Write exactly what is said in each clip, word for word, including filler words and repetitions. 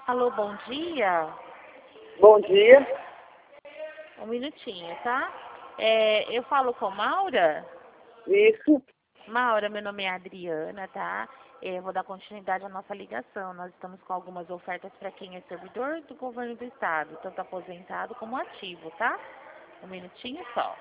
Alô, bom dia. Bom dia. Um minutinho, tá? É, eu falo com Maura. Isso. Maura, meu nome é Adriana, tá? É, vou dar continuidade à nossa ligação. Nós estamos com algumas ofertas para quem é servidor do governo do estado, tanto aposentado como ativo, tá? Um minutinho só.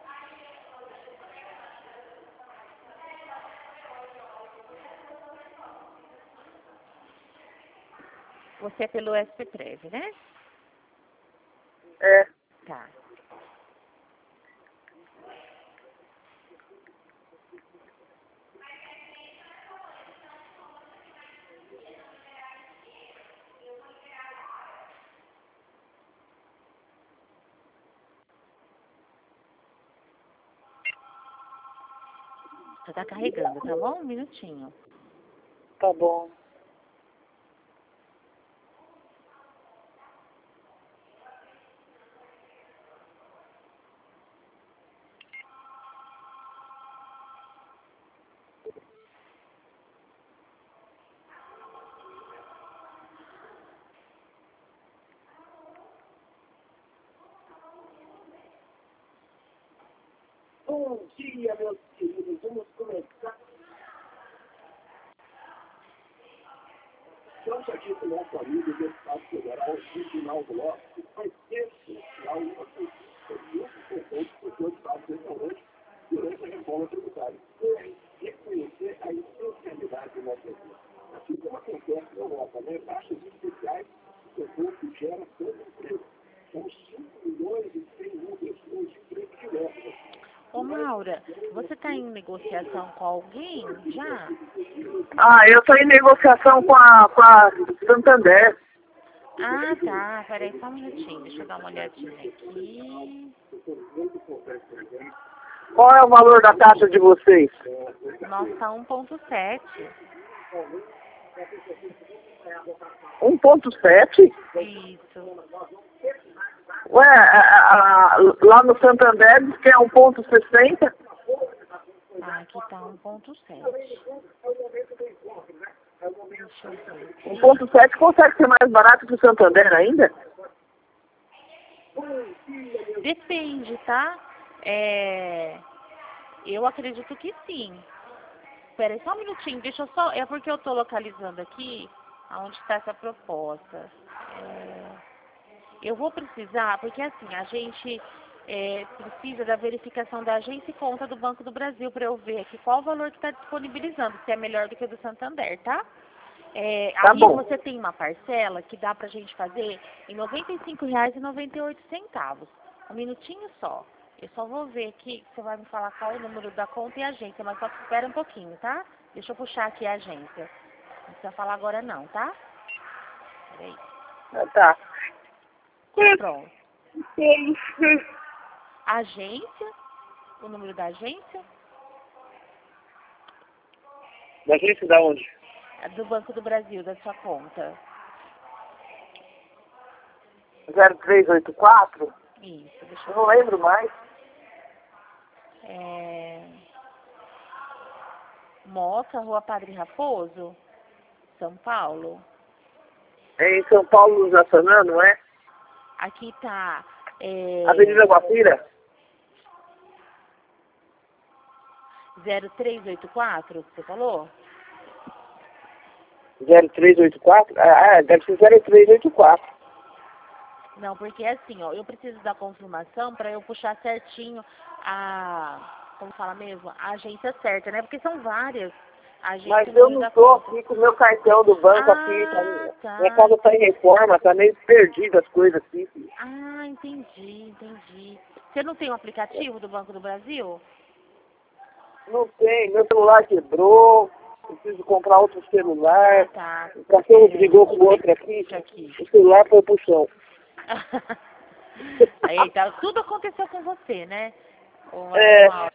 Você é pelo S P Prev, né? É. Tá. Você tá carregando, tá bom? Um minutinho. Tá bom. Bom dia, meus queridos. Vamos começar. Jorge aqui com o nosso amigo do Estado Federal, no final do bloco, foi essencial uma pessoa que o Estado Federal durante a reforma tributária. Foi reconhecer a essencialidade do nosso país. Assim como acontece na Europa, né? Taxas especiais que o povo gera todo emprego. São cinco milhões e cem mil pessoas de emprego direto. Ô, Maura, você tá em negociação com alguém já? Ah, eu estou em negociação com a, com a Santander. Ah, tá. Peraí só um minutinho. Deixa eu dar uma olhadinha aqui. Qual é o valor da taxa de vocês? Nossa, tá um ponto sete. um ponto sete? Isso. Ué, a, a, a, lá no Santander diz que é um ponto sessenta. Ah, aqui tá um ponto sete. Deixa eu ver. um ponto sete consegue ser mais barato que o Santander ainda? Depende, tá? É... Eu acredito que sim. Espera aí só um minutinho. Deixa eu só... É porque eu tô localizando aqui aonde está essa proposta. É... Eu vou precisar, porque assim, a gente é, precisa da verificação da agência e conta do Banco do Brasil para eu ver aqui qual o valor que está disponibilizando, se é melhor do que o do Santander, tá? É, Tá aí bom. você tem uma parcela que dá pra gente fazer em noventa e cinco reais e noventa e oito centavos. Um minutinho só. Eu só vou ver aqui, você vai me falar qual é o número da conta e a agência, mas só espera um pouquinho, tá? Deixa eu puxar aqui a agência. Não precisa falar agora não, tá? Peraí. Ah, tá. Pronto. Agência, o número da agência, Da agência da onde? é do Banco do Brasil, da sua conta. zero três oito quatro? Isso, deixa Eu eu não ver. lembro mais. É... Moca, Rua Padre Raposo, São Paulo. É em São Paulo, no Jaçanã, não é? Aqui tá... É... Avenida Guapira? zero três oito quatro, você falou? zero três oito quatro? Ah, deve ser zero três oito quatro. Não, porque é assim, ó, eu preciso da confirmação para eu puxar certinho a, como fala mesmo, a agência certa, né? Porque são várias agências. Mas e o eu número não da estou conta. aqui com o meu cartão do banco aqui. Ah, Tá, minha tá. casa está em reforma, está meio perdida as coisas aqui. Ah, entendi, entendi. Você não tem um aplicativo do Banco do Brasil? Não tem, meu celular quebrou, preciso comprar outro celular. Ah, tá. O cachorro É, brigou com o outro aqui, isso aqui. o celular foi pro chão. Aí, tá, tudo aconteceu com você, né? Ô, É, Mauro?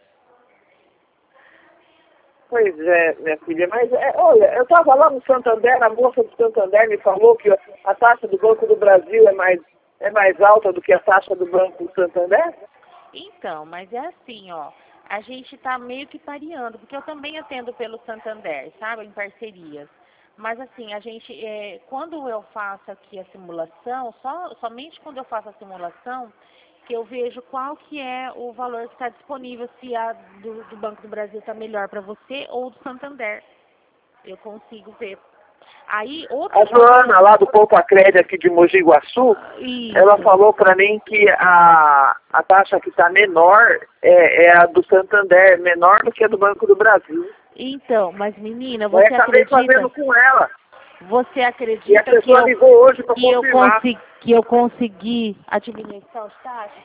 pois é, minha filha, mas é, olha, eu estava lá no Santander, a moça do Santander me falou que a taxa do Banco do Brasil é mais, é mais alta do que a taxa do Banco do Santander. Então, mas é assim, ó. A gente tá meio que pareando, porque eu também atendo pelo Santander, sabe? Em parcerias. Mas assim, a gente, é, quando eu faço aqui a simulação, só, somente quando eu faço a simulação, que eu vejo qual que é o valor que está disponível, se a do, do Banco do Brasil está melhor para você ou do Santander. Eu consigo ver. Aí, outra A Joana, lá do Poupa Crédito aqui de Mogi Guaçu, Isso. ela falou para mim que a, a taxa que está menor é, é a do Santander, menor do que a do Banco do Brasil. Então, mas menina, Eu você acabei acredita? fazendo com ela. Você E a acredita que pessoa eu, ligou hoje para que eu confirmar. consegui, que eu consegui a diminuição de taxa?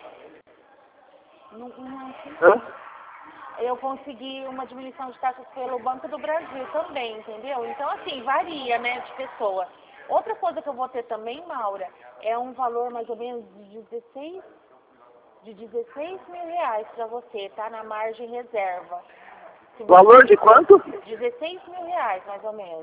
Não, não é assim. Hã? Eu consegui uma diminuição de taxas pelo Banco do Brasil também, entendeu? Então, assim, varia, né, de pessoa. Outra coisa que eu vou ter também, Maura, é um valor mais ou menos de dezesseis, de dezesseis mil reais para você, tá? Na margem reserva. Se você- Valor de quanto? dezesseis mil reais, mais ou menos.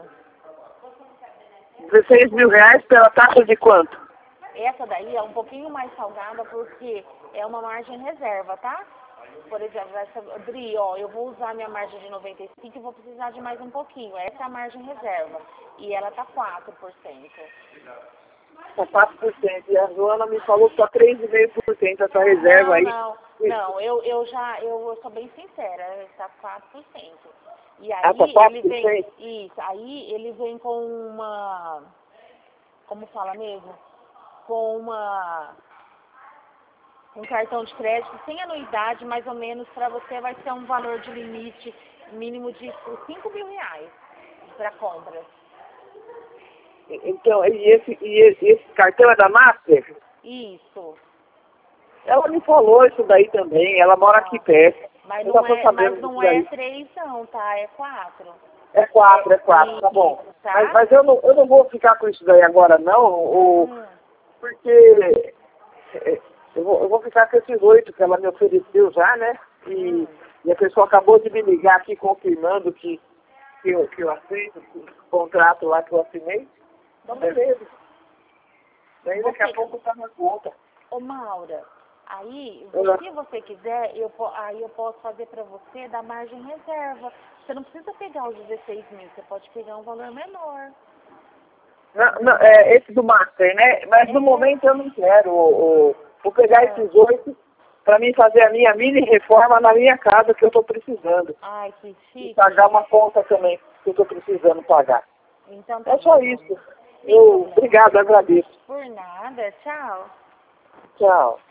dezesseis mil reais pela taxa de quanto? Essa daí é um pouquinho mais salgada porque é uma margem reserva, tá? Por exemplo, essa, Dri, ó, eu vou usar minha margem de noventa e cinco e vou precisar de mais um pouquinho. Essa é a margem reserva. E ela tá quatro por cento. Está quatro por cento. E a Joana me falou que está três vírgula cinco por cento essa reserva Não, aí. não, não, eu, eu já, eu, eu sou bem sincera, está quatro por cento. E Ah, aí tá quatro ele por vem, cento? isso, aí ele vem com uma, como fala mesmo? Com uma, um cartão de crédito sem anuidade, mais ou menos, para você vai ser um valor de limite mínimo de cinco mil reais para compras. Então, e esse, e esse, esse cartão é da Master? Isso. Ela me falou isso daí também, ela mora aqui perto. Mas Eu não já tô é, sabendo mas não disso é daí. três não, tá? É quatro. É quatro, é quatro, tá bom. Isso, tá? Mas, mas eu, não, eu não vou ficar com isso daí agora não, ou, Hum. porque é, eu vou, eu vou ficar com esses oito que ela me ofereceu já, né? E, Hum. e a pessoa acabou de me ligar aqui confirmando que, que, eu, que eu aceito o contrato lá que eu assinei. Então, beleza. Daí daqui a Você- pouco tá na conta. Ô Maura, aí, Ah. se você quiser, eu, po- aí eu posso fazer pra você da margem reserva. Você não precisa pegar os dezesseis mil, você pode pegar um valor menor. Não, não, é, esse do Master, né? Mas no É. momento eu não quero. O, o- vou pegar É. esses oito para mim fazer a minha mini reforma na minha casa que eu estou precisando. Ai, que E chique. pagar uma conta também que eu estou precisando pagar. Então tá É só bom. isso. Sem Eu, problema. obrigado, agradeço. Por nada, tchau. Tchau.